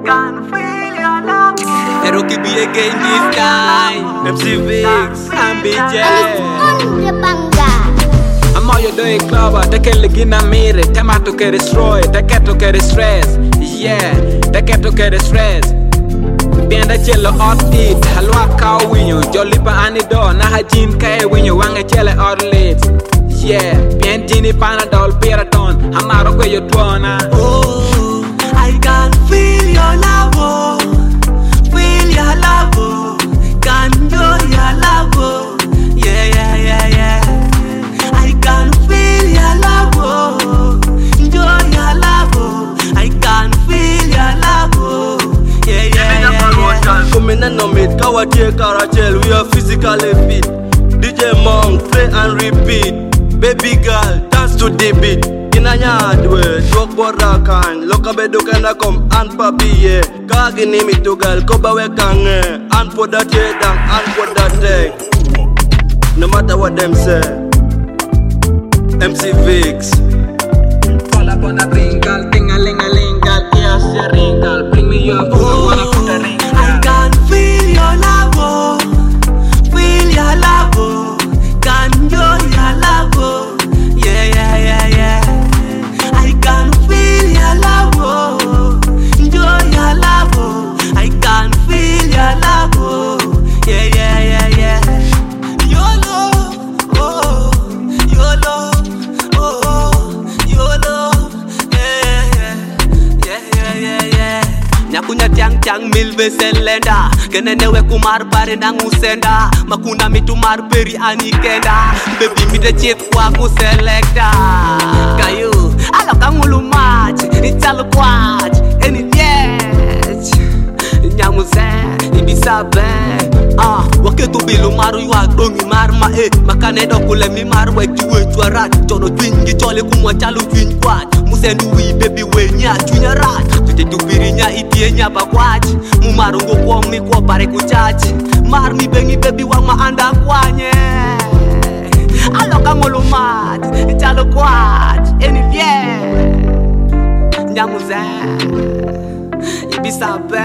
can feel your love. Eroki be again this time. MC Vix and BJ. I'm all you doing club, te che le gina mire, te mato che destroy, te che to che stress. Yeah, te che to che stress. Bien da chelo hot eat, halwa cow winyo, jolly pa anido, na hajin kai winyo, wanga chele hot lips. Yeah, bien tini panadol, piraton, hamaro kwe yo tuona. Oh, I can feel your love, oh. Feel your love, oh. Can enjoy your love, oh. Yeah, yeah, yeah, yeah. I can feel your love, oh. Enjoy your love, oh. I can feel your love, oh. Yeah, yeah, yeah, yeah. Come in and no meet, Kawatie Karachel, we are physically fit. DJ Monk, play and repeat. Baby girl, dance to the beat. In a yard way, talk border can. Loka bedo kana come and papi ye. Kagi nimi to girl, koba we kange. And put that head down, and put that thing. No matter what them say. MC Vix. Fall up on a wrinkle, ting-a-ling-a-ling-gal, yes, a wrinkle. Bring me your food, I wanna put a ring. I can feel your love, oh. Feel your love, oh. Can enjoy your love, oh. Yeah, yeah, yeah, yeah. I can feel your love, oh. Enjoy your love, oh. I can feel your love, oh. Yeah, yeah, yeah, yeah. Your love, oh. Your love, oh. Your love, yeah, yeah, yeah, yeah, yeah. Nyakunya tiang milve selenda. Kenenewe kumar bare na ngusenda. Makuna mitu mar peri anikenda. Baby mi de chit kwa kuselecta. Kayu, alo kangulu match. Italo kwach, eni yes. Nyamuze, ibisabe. Waketu bilu maru yuak dongi marma makane dokule mi maru wejuwe chuarat. Chono twingi chole kumwa chalu twin kwach. Musendu wi baby we nya chunya rat. Tute tupirinya itie nya bakwach. Mumarungo kwa mi kwa pare kuchachi. Mar mi bengi baby wang ma anda kwanye. Alo kangolo mat, chalo kwach, eni vie. Nyamuze, ibisabe.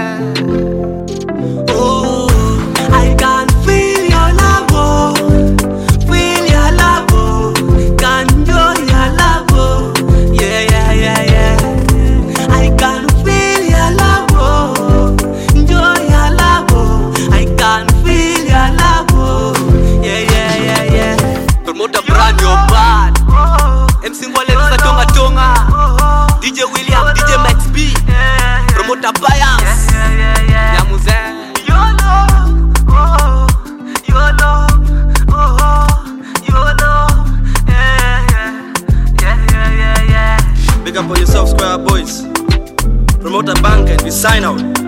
Oh, I can feel your love, oh. Feel your love, oh. Can enjoy your love, oh. Yeah, yeah, yeah, yeah. I can feel your love, oh. Enjoy your love, oh. I can feel your love, oh. Yeah, yeah, yeah, yeah. Promoter brand your bad. MC Ngwale Nisa Tonga Tonga. DJ William, DJ Max B. Promoter Bias. Nyamuze. Your love, oh. Your love, oh. Your love, yeah, yeah, yeah, yeah, yeah. Big up on yourself, Square Boys. Promoter Bank and we sign out.